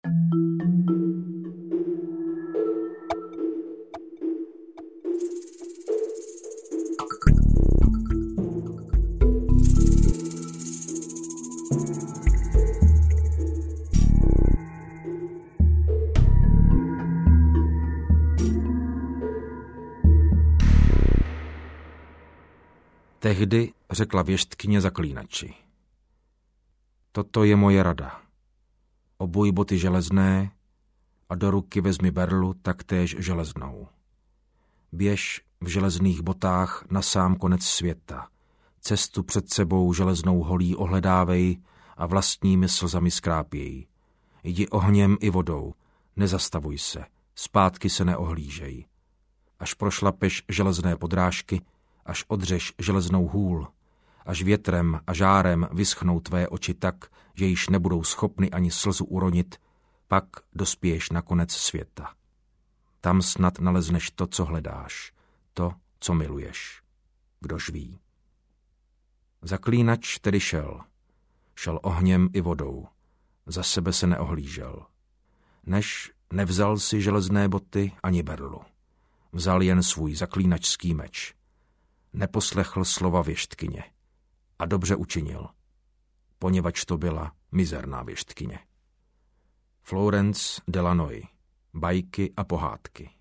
Tehdy řekla věštkyně zaklínači: Toto je moje rada. Obuj boty železné a do ruky vezmi berlu taktéž železnou. Běž v železných botách na sám konec světa. Cestu před sebou železnou holí ohledávej a vlastními slzami skrápěj. Jdi ohněm i vodou, nezastavuj se, zpátky se neohlížej. Až prošlapeš železné podrážky, až odřeš železnou hůl, až větrem a žárem vyschnou tvé oči tak, že již nebudou schopny ani slzu uronit, pak dospěješ na konec světa. Tam snad nalezneš to, co hledáš, to, co miluješ. Kdož ví. Zaklínač tedy šel ohněm i vodou, za sebe se neohlížel. Než nevzal si železné boty ani berlu. Vzal jen svůj zaklínačský meč. Neposlechl slova věštkyně. A dobře učinil, poněvadž to byla mizerná věštkyně. Florence Delanoy. Bajky a pohádky.